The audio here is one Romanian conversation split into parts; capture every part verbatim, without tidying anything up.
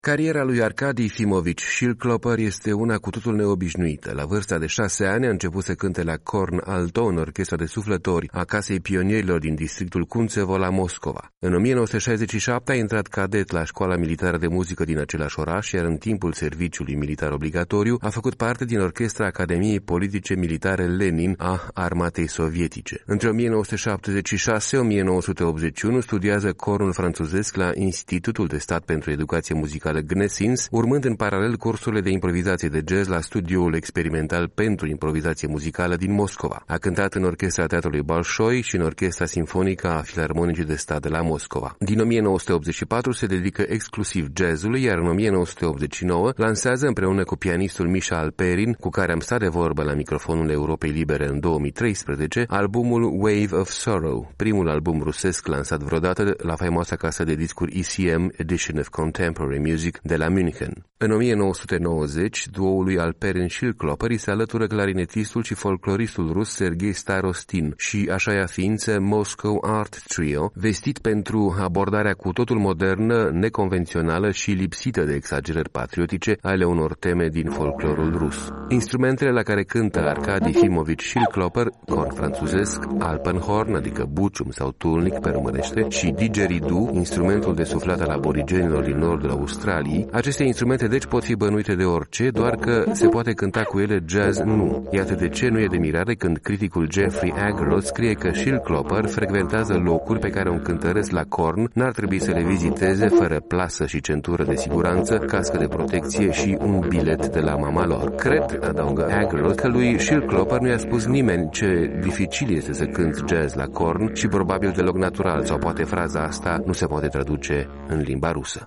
Cariera lui Arkadi Efimovici Schildklöpper este una cu totul neobișnuită. La vârsta de șase ani a început să cânte la Corn Alto, în orchestra de suflători a Casei Pionierilor din districtul Kunțevo la Moscova. În o mie nouă sute șaizeci și șapte a intrat cadet la Școala Militară de Muzică din același oraș, iar în timpul serviciului militar obligatoriu a făcut parte din orchestra Academiei Politice Militare Lenin a Armatei Sovietice. Între o mie nouă sute șaptezeci și șase - o mie nouă sute optzeci și unu studiază cornul franțuzesc la Institutul de Stat pentru Educație Muzicală Gnesins, urmând în paralel cursurile de improvizație de jazz la Studioul Experimental pentru Improvizație Muzicală din Moscova. A cântat în orchestra Teatrului Bolșoi și în orchestra simfonică a Filarmonicii de Stat de la Moscova. Din o mie nouă sute optzeci și patru se dedică exclusiv jazzului, iar în o mie nouă sute optzeci și nouă lansează împreună cu pianistul Misha Alperin, cu care am stat de vorbă la microfonul Europei Libere în două mii treisprezece, albumul Wave of Sorrow, primul album rusesc lansat vreodată la faimoasa casă de discuri E C M, Edition of Contemporary Music, de la München. În o mie nouă sute nouăzeci, duoului Alperin-Schildklöpper îi se alătură clarinetistul și folcloristul rus Serghei Starostin și așa ființă Moscow Art Trio, vestit pentru abordarea cu totul modernă, neconvențională și lipsită de exagerări patriotice ale unor teme din folclorul rus. Instrumentele la care cântă Arkadi Efimovici Schildklöpper, corn franțuzesc, alpenhorn, adică bucium sau tulnic pe românește, și didgeridoo, instrumentul de suflat al aborigenilor din nordul Australiei. Aceste instrumente deci pot fi bănuite de orice, doar că se poate cânta cu ele jazz nu. Iată de ce nu e de mirare când criticul Jeffrey Agarlow scrie că Schildklöpper frecventează locuri pe care un cântăresc la corn n-ar trebui să le viziteze fără plasă și centură de siguranță, cască de protecție și un bilet de la mama lor. Cred, adaugă Agarlow, că lui Schildklöpper nu i-a spus nimeni ce dificil este să cânți jazz la corn și probabil deloc natural, sau poate fraza asta nu se poate traduce în limba rusă.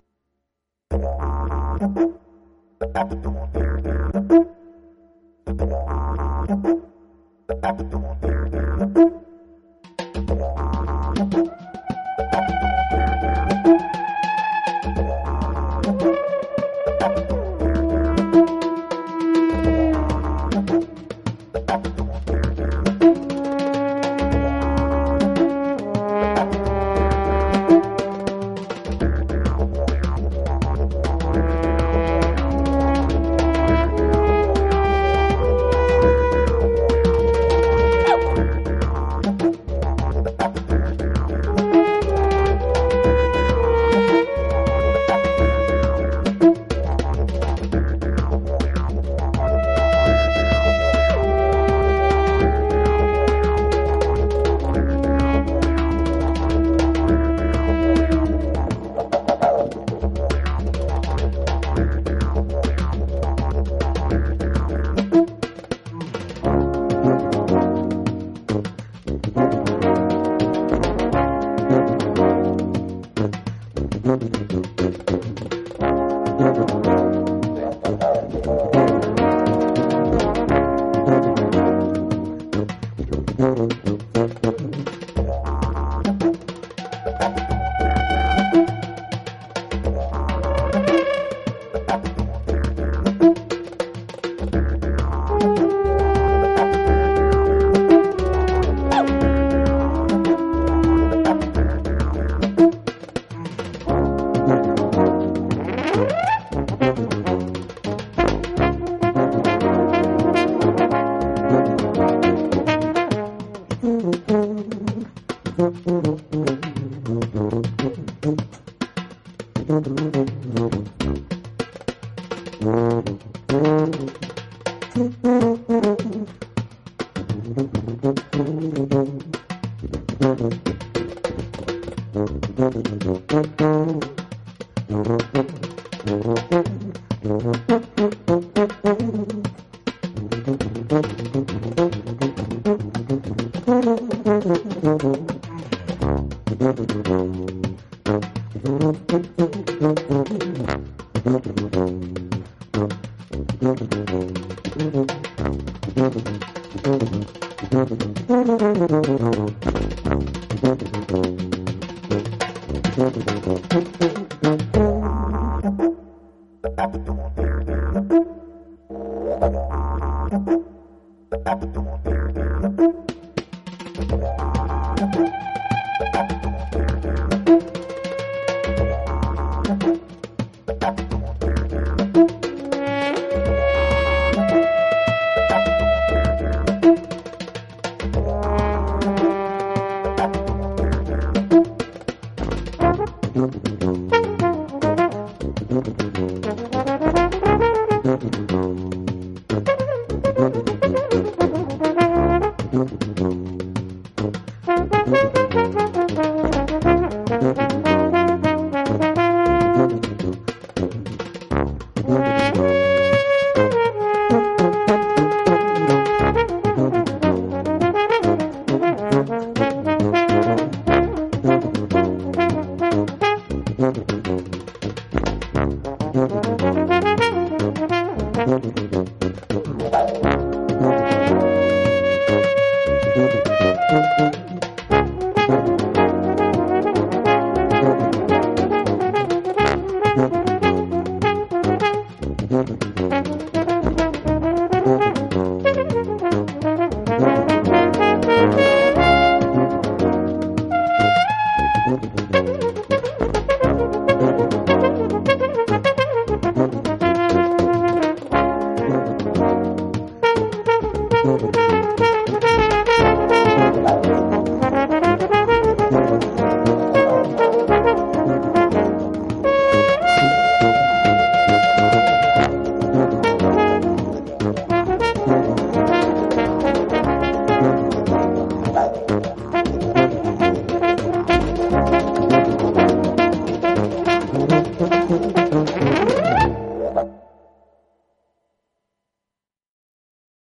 Thank you. Thank you.